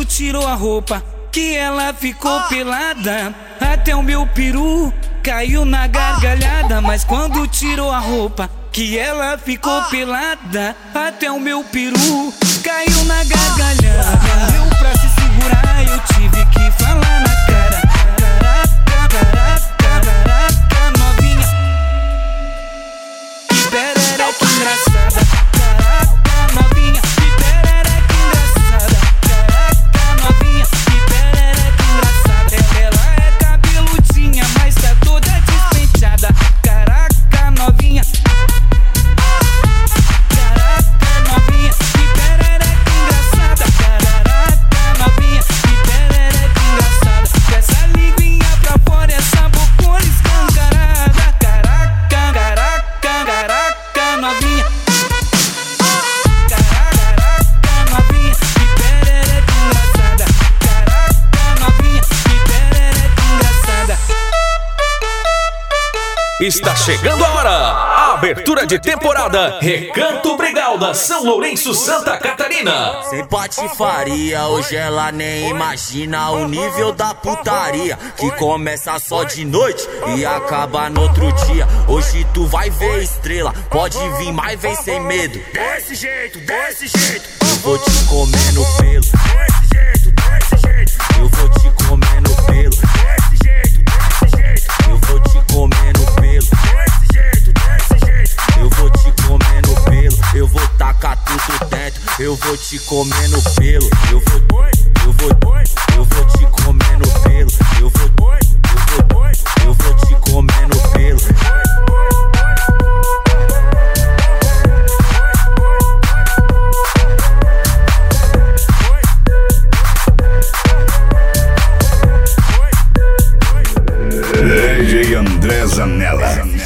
tirou a roupa, que ela ficou pelada. Até o meu peru caiu na gargalhada. Mas quando tirou a roupa, que ela ficou pelada. Até o meu peru caiu na gargalhada. Deu pra se segurar, eu tive que falar na cara. Caraca, novinha, que perereca engraçada. Caraca, novinha, que perereca engraçada. Caraca, novinha, que perereca engraçada. Ela é cabeludinha, mas tá toda despenteada. Caraca, novinha. Caraca, novinha, que perereca engraçada. Caraca, novinha, que perereca engraçada. Essa linguinha pra fora, essa bocona escancarada. Caraca, novinha. Caraca, novinha, que perereca engraçada. Caraca, novinha, que perereca engraçada. Está chegando a hora! A abertura de temporada Recanto Brigalda, São Lourenço, Santa Catarina. Sem patifaria, hoje ela nem imagina o nível da putaria, que começa só de noite e acaba no outro dia. Hoje tu vai ver estrela, pode vir, mas vem sem medo. Desse jeito, eu vou te comer no pelo. Desse jeito, eu vou te comer no pelo. Desse jeito, eu vou te comer no pelo. Desse jeito, eu vou te comer no pelo. Eu vou tacar tudo dentro, eu vou te comer no pelo. Eu vou te comer no pelo. Eu vou te comer no pelo. DJ André Zanella.